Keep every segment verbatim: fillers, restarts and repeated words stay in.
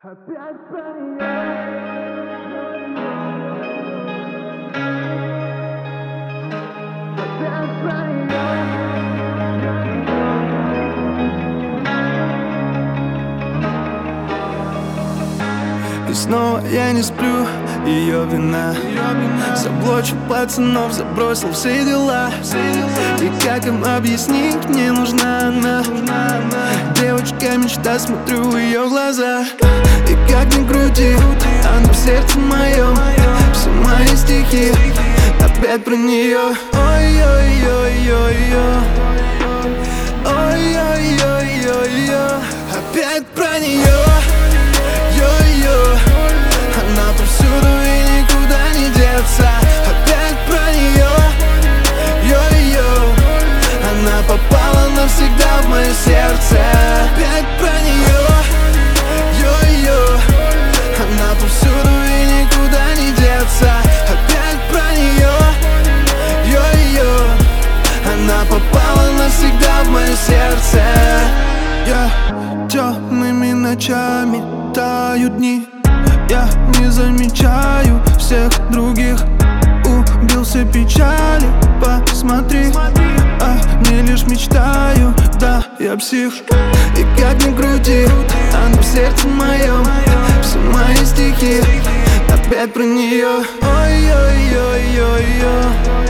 Опять про нее. Опять про нее. И снова я не сплю, ее вина. Заблочил пацанов, забросил все дела. И как им объяснить, мне нужна она. Девочка мечта, смотрю в ее глаза. И как ни крути, она в сердце моем. Все мои стихи опять про нее. Ой-ой-ой-ой-ой, ой-ой-ой-ой-ой, опять про нее. Йо-йо, она повсюду и никуда не деться. Опять про нее. Йо-йо, она попала навсегда в мое сердце. Опять про нее. Йо-йо, она повсюду и никуда не деться. Опять про нее. Йо-йо, она попала навсегда в мое сердце. Я темными ночами тают дни. Я не замечаю всех других. Убился печали, посмотри. А не лишь мечтаю, да, я псих. И как ни крути, она в сердце моем. Все мои стихи опять про нее. Ой-ой-ой-ой-ой,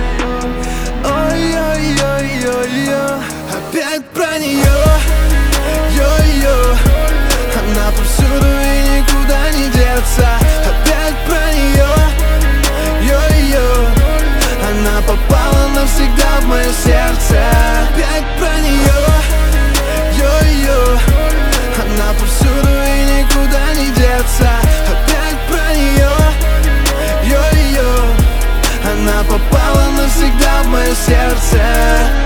ой-ой-ой-ой-ой, опять про нее. Йо-йо, она повсюду и никуда не деться. Опять про нее. Йо-йо, она попала навсегда в мое сердце. Опять про нее. Йо-йо, она повсюду и никуда не деться. Опять про нее. Йо-йо, она попала навсегда в мое сердце.